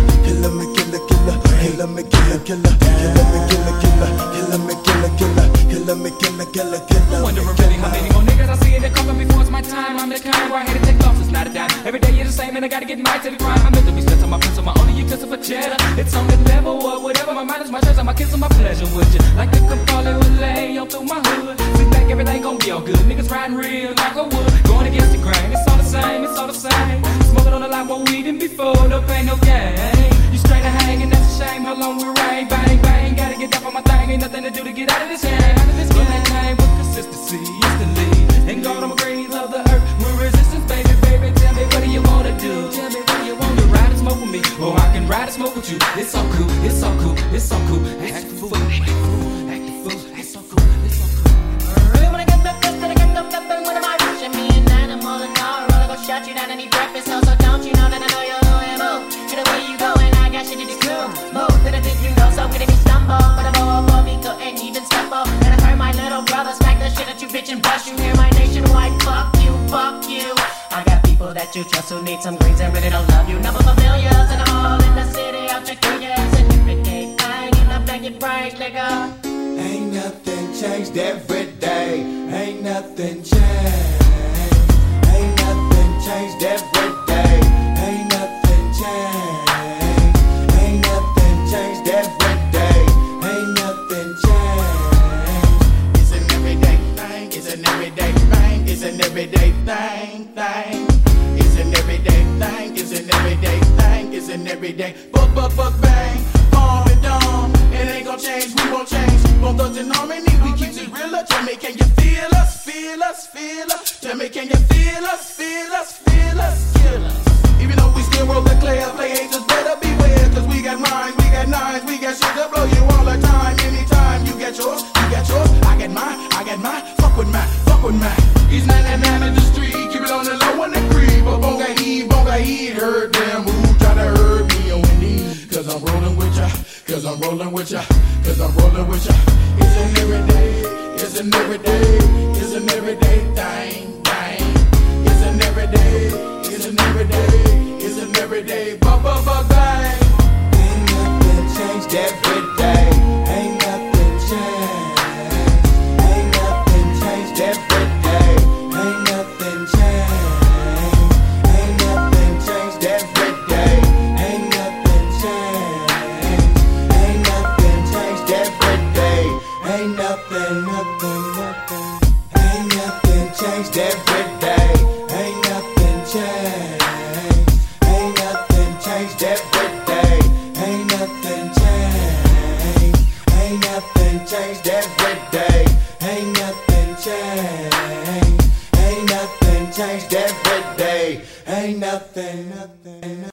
Killer me, killer, killer. Killer me, killer, killer. Killer me, killer, killer. Killer me, killer, killer. Killer me, killer, killer, killer. Wondering really how many more niggas I see in the coffin before it's my time. I'm the kind where I hate to take losses, not a dime. Every day you're the same and I gotta get right to the grind. I'm meant to be spent on my pencil, my only utensil for cheddar. It's on the level of whatever, my mind is my treasure, my kids are my pleasure. Would you like to come falling with lay on through my hood? Sit back, everything gon' be all good. Niggas riding real like I would. Going against the grain, it's all the same, it's all the same. Smoking on a lot more weed than before, no pain, no gain. You straight to hang and that's a shame. How long we rain, bang, bang. Gotta get down on my thing, ain't nothing to do to get out of this game. Run that time with consistency, it's the lead. And God, I'm a grains of the earth with resistance, baby, baby. Tell me what do you wanna do? Tell me what do you want to ride and smoke with me, or I can ride and smoke with you. It's all cool, it's all cool, it's all cool. Act the fool, act the fool, act the fool. It's all cool, it's all cool. Really wanna get the best, then I get the weapon. What am I reaching? Me and animal and all. Roller go shut you down and eat breakfast. So don't you know that I know you're OMO? Get away you go and I got shit to do. More than I think you know, so get me stumble. But I'm all for me, couldn't even stumble. And I heard my little brother smack the shit at you, bitch, and bust you. Hear my nationwide, fuck you, fuck you. I got people that you trust who need some greens and really don't love you. Number familiars, and I'm all in the city out to kill you. It's an everyday thing, and I'm back your brains, nigga. Ain't nothing changed every day. Ain't nothing changed. Ain't nothing changed every day. Ain't nothing changed. Ain't nothing changed every day. Ain't nothing changed. It's an everyday thing. It's an everyday thing. It's an everyday thing. It's an everyday thing. It's an everyday thing. It's an everyday bang. On and on. It ain't gon' change. We won't change. Both thugs in harmony. We keep it realer. Tell me, can you feel us? Feel us? Feel us? Tell me, can you feel us? Feel us? Feel us? Kill us. Even though we still roll the clear, play angels better beware. Cause we got minds, we got nines, we got shit to blow you all the time. Anytime you get yours, I get mine, fuck with mine. He's 99 in the street, keep it on the low and the creep. But bonga heat, heard them who try to hurt me on the knee. Cause I'm rolling with ya, cause I'm rolling with ya, cause I'm rolling with ya. It's an everyday, it's an everyday, it's an everyday thing. It's an everyday, it's an everyday, it's an everyday bang. Ain't nothing changed every day. Ain't nothing changed. Ain't nothing changed every day. Ain't nothing changed. Ain't nothing changed every day. Ain't nothing changed. Ain't nothing changed every day. Ain't nothing. Ain't nothing changed every day. Ain't nothing changed. Ain't nothing changed every day. Ain't nothing changed. Ain't nothing changed every day. Ain't nothing changed. Ain't nothing changed every day. Ain't nothing.